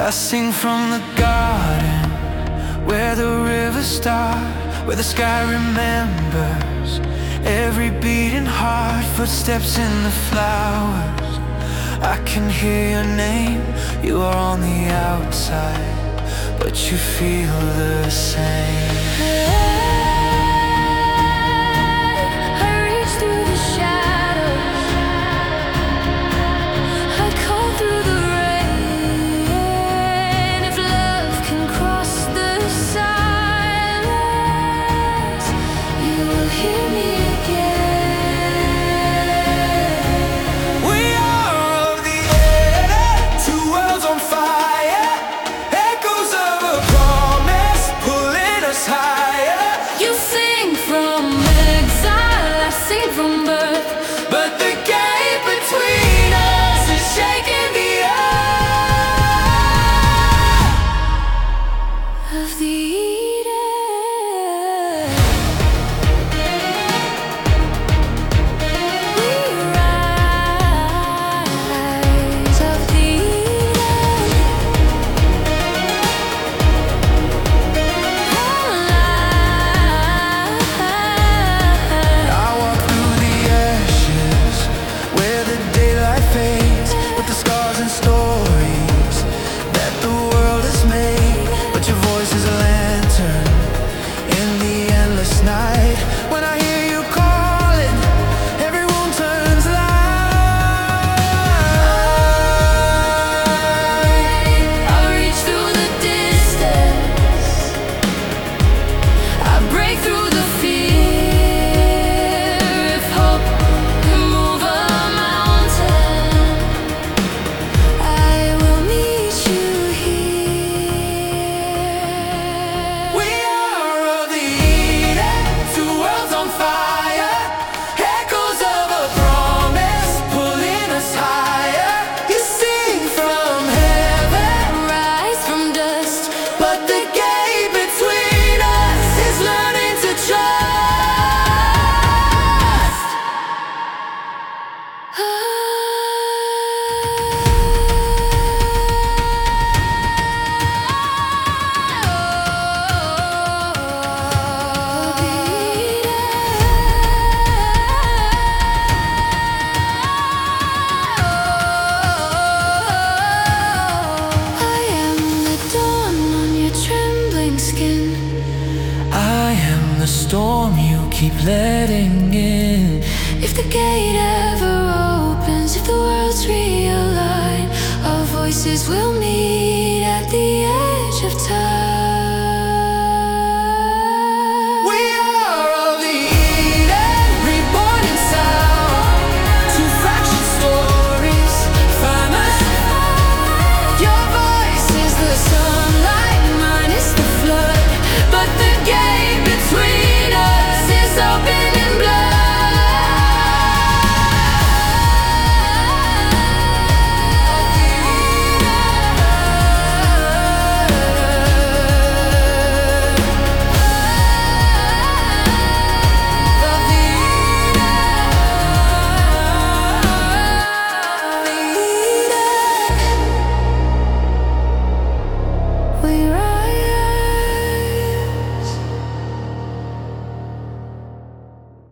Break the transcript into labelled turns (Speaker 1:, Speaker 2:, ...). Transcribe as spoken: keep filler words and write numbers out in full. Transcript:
Speaker 1: I sing from the garden where the rivers start, where the sky remembers every beating heart, footsteps in the flowers. I can hear your name, you are on the outside, but you feel the same. The storm you keep letting in.
Speaker 2: If the gate ever opens, if the worlds realign, our voices will meet.